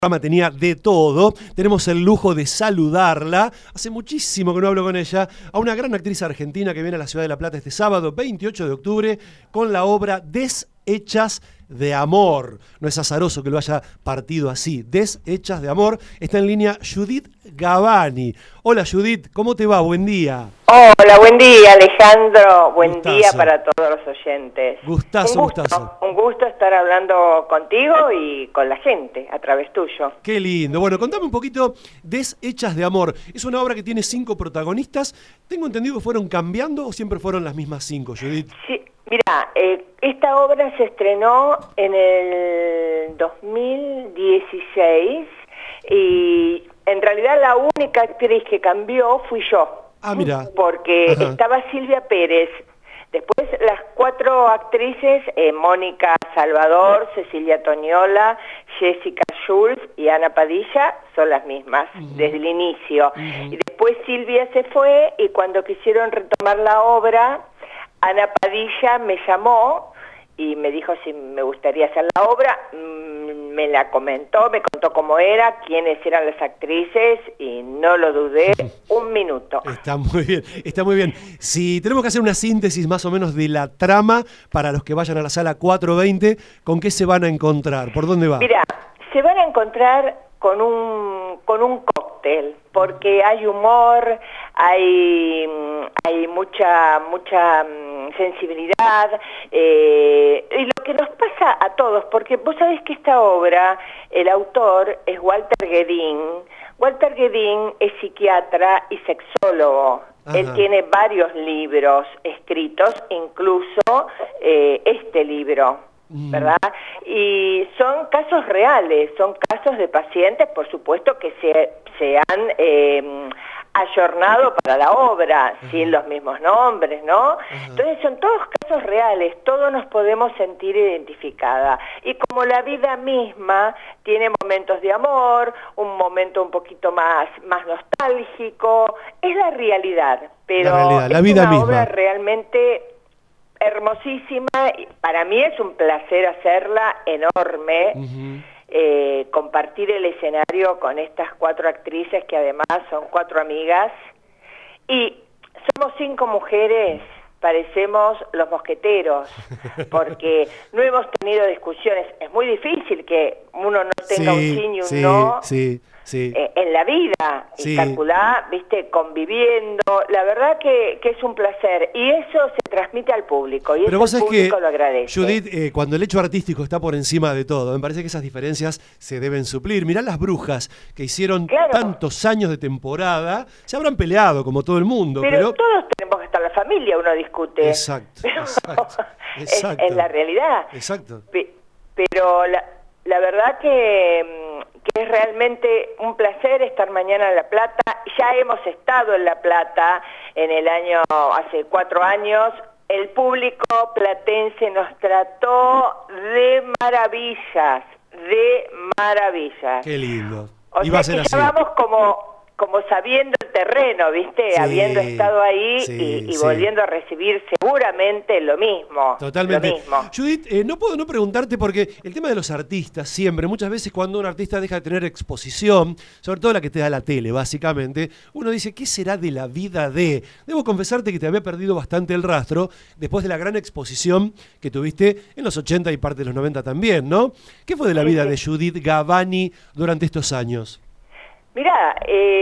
programa tenía de todo. Tenemos el lujo de saludarla. Hace muchísimo que no hablo con ella. A una gran actriz argentina que viene a la Ciudad de La Plata este sábado, 28 de octubre, con la obra Deshechas de Amor. No es azaroso que lo haya partido así. Deshechas de Amor. Está en línea Judith Gavani. Hola Judith, ¿cómo te va? Buen día. Hola, buen día Alejandro, buen Gustazo. día para todos los oyentes. Gustazo, Un gusto estar hablando contigo y con la gente a través tuyo. Qué lindo. Bueno, contame un poquito Deshechas de Amor. Es una obra que tiene 5 protagonistas. Tengo entendido que fueron cambiando o siempre fueron las mismas 5, Judith. Sí, mira, esta obra se estrenó en el 2016 y en realidad la única actriz que cambió fui yo. Ah, mira. Porque Ajá. estaba Silvia Pérez. Después las 4 actrices, Mónica Salvador, Cecilia Toñola, Jessica Schultz y Ana Padilla, son las mismas desde el inicio. Y después Silvia se fue y cuando quisieron retomar la obra, Ana Padilla me llamó y me dijo si me gustaría hacer la obra. Me la comentó, me contó cómo era, quiénes eran las actrices y no lo dudé un minuto. Está muy bien, está muy bien. Si tenemos que hacer una síntesis más o menos de la trama para los que vayan a la sala 420, ¿con qué se van a encontrar? ¿Por dónde va? Mira, se van a encontrar con un cóctel, porque hay humor, hay mucha sensibilidad, y lo que nos pasa a todos, porque vos sabés que esta obra, el autor es Walter Guedin. Walter Guedin es psiquiatra y sexólogo. Ajá. Él tiene varios libros escritos, incluso este libro, ¿verdad? Y son casos reales, son casos de pacientes, por supuesto, que se han ayornado para la obra, sin los mismos nombres, ¿no? Entonces son todos casos reales, todos nos podemos sentir identificadas. Y como la vida misma tiene momentos de amor, un momento un poquito más nostálgico, es la realidad, pero la vida es una misma. Obra realmente hermosísima, y para mí es un placer hacerla, enorme. Compartir el escenario con estas 4 actrices que además son 4 amigas y somos 5 mujeres, parecemos los mosqueteros, porque no hemos tenido discusiones. Es muy difícil que uno no tenga un sí y un no. Sí. En la vida, y calcular, viste, conviviendo, la verdad que es un placer, y eso se transmite al público, y pero eso el público lo agradece. Judith, cuando el hecho artístico está por encima de todo, me parece que esas diferencias se deben suplir. Mirá las brujas que hicieron tantos años de temporada, se habrán peleado como todo el mundo, pero todos tenemos que estar en la familia, uno discute. Exacto. Es la realidad. Exacto. Pero la verdad que es realmente un placer estar mañana en La Plata. Ya hemos estado en La Plata hace 4 años. El público platense nos trató de maravillas, Qué lindo. O sea que ya vamos como sabiendo el terreno, ¿viste? Habiendo estado ahí y volviendo a recibir seguramente lo mismo. Totalmente. Lo mismo. Judith, no puedo no preguntarte porque el tema de los artistas siempre, muchas veces cuando un artista deja de tener exposición, sobre todo la que te da la tele, básicamente, uno dice, ¿qué será de la vida de? Debo confesarte que te había perdido bastante el rastro después de la gran exposición que tuviste en los 80 y parte de los 90 también, ¿no? ¿Qué fue de la vida de Judith Gavani durante estos años? Mirá,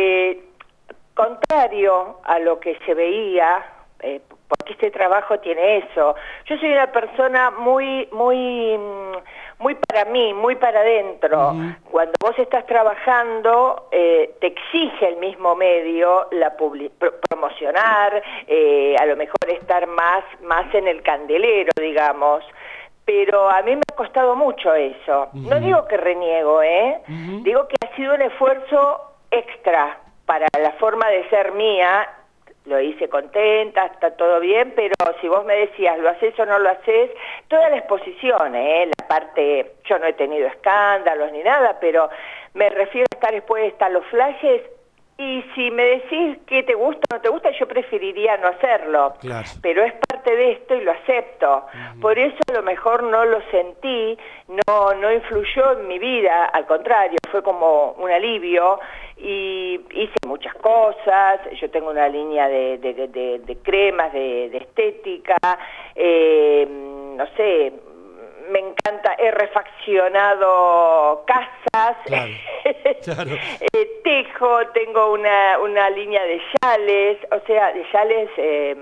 contrario a lo que se veía, porque este trabajo tiene eso, yo soy una persona muy para mí, muy para adentro. Cuando vos estás trabajando, te exige el mismo medio promocionar, a lo mejor estar más en el candelero, digamos. Pero a mí me ha costado mucho eso. No digo que reniego, digo que ha sido un esfuerzo extra para la forma de ser mía. Lo hice contenta, está todo bien, pero si vos me decías, ¿lo haces o no lo haces? Toda la exposición, la parte, yo no he tenido escándalos ni nada, pero me refiero a estar expuesta a los flashes, Y si me decís que te gusta o no te gusta, yo preferiría no hacerlo. Claro. Pero es parte de esto y lo acepto. Por eso a lo mejor no lo sentí, no influyó en mi vida, al contrario, fue como un alivio. Y hice muchas cosas, yo tengo una línea de cremas, de estética, no sé, me encanta, he refaccionado casas, Claro, claro. tejo, tengo una línea de chales, o sea, de chales,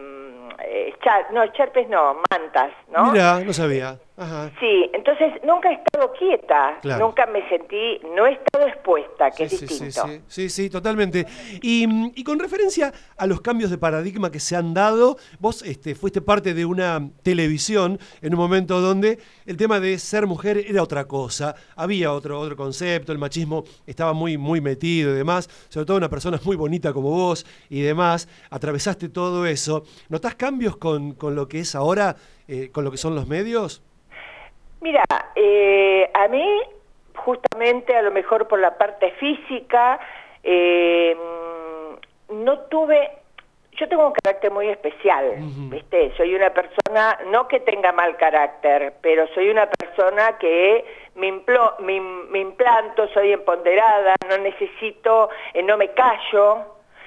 charpes no, mantas, ¿no? Mirá, no sabía. Ajá. Sí, entonces nunca he estado quieta, Claro. nunca me sentí, no he estado expuesta, que es distinto. Sí, totalmente. Y con referencia a los cambios de paradigma que se han dado, vos fuiste parte de una televisión en un momento donde el tema de ser mujer era otra cosa, había otro concepto, el machismo estaba muy, muy metido y demás, sobre todo una persona muy bonita como vos y demás, atravesaste todo eso. ¿Notás cambios con lo que es ahora, con lo que son los medios? Mira, a mí, justamente a lo mejor por la parte física, no tuve, yo tengo un carácter muy especial, ¿viste? Soy una persona, no que tenga mal carácter, pero soy una persona que me implanto, soy empoderada, no necesito, no me callo,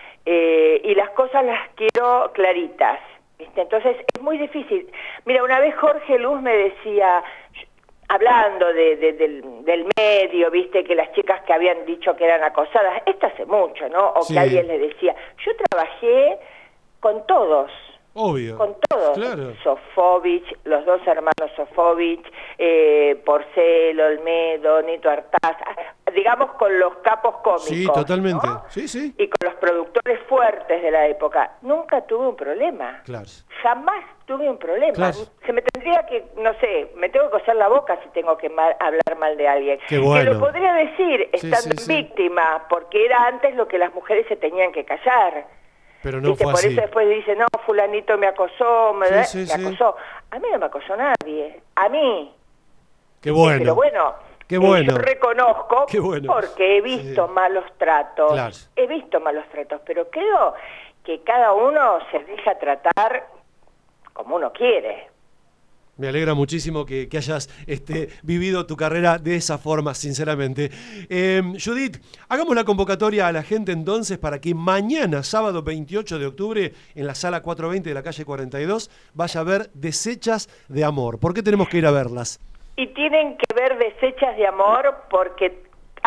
y las cosas las quiero claritas. ¿Viste? Entonces es muy difícil. Mira, una vez Jorge Luz me decía, hablando del medio, viste, que las chicas que habían dicho que eran acosadas, esto hace mucho, ¿no? O sí. Que alguien le decía, yo trabajé con todos. Obvio. Con todos. Claro. Sofovich, los dos hermanos Sofovich, Porcelo, Olmedo, Nito Artaz, digamos con los capos cómicos. Sí, totalmente. ¿no? Sí. Y con los productores fuertes de la época. Nunca tuve un problema. Claro. Jamás tuve un problema. Claro. Se me tendría que, no sé, me tengo que coser la boca si tengo que hablar mal de alguien. Qué bueno. Que lo podría decir estando víctima, porque era antes lo que las mujeres se tenían que callar. Pero no fue por así. eso después dice, no, fulanito me acosó, me Sí. acosó. A mí no me acosó nadie, a mí. Qué bueno. Pero bueno, Qué bueno. yo reconozco, Qué bueno. porque he visto malos tratos, Claro. he visto malos tratos, pero creo que cada uno se deja tratar como uno quiere. Me alegra muchísimo que hayas vivido tu carrera de esa forma, sinceramente. Judith, hagamos la convocatoria a la gente entonces para que mañana, sábado 28 de octubre, en la sala 420 de la calle 42, vaya a ver Deshechas de Amor. ¿Por qué tenemos que ir a verlas? Y tienen que ver Deshechas de Amor porque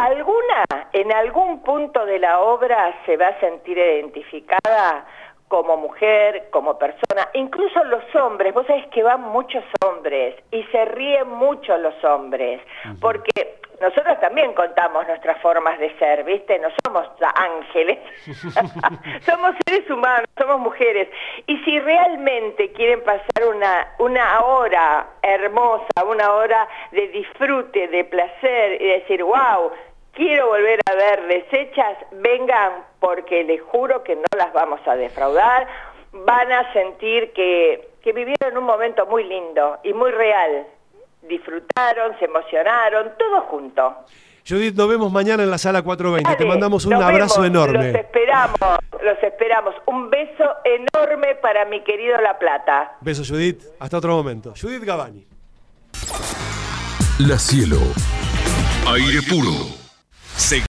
en algún punto de la obra se va a sentir identificada como mujer, como persona, incluso los hombres, vos sabés que van muchos hombres y se ríen mucho los hombres, porque nosotros también contamos nuestras formas de ser, ¿viste? No somos ángeles, somos seres humanos, somos mujeres, y si realmente quieren pasar una hora hermosa, una hora de disfrute, de placer, y decir, wow, quiero volver a ver Deshechas, vengan, porque les juro que no las vamos a defraudar, van a sentir que vivieron un momento muy lindo y muy real, disfrutaron, se emocionaron, todo junto. Judith, nos vemos mañana en la sala 420, Dale, te mandamos un nos abrazo vemos, enorme. Los esperamos, un beso enorme para mi querido La Plata. Beso, Judith, hasta otro momento. Judith Gavani. La Cielo, aire puro.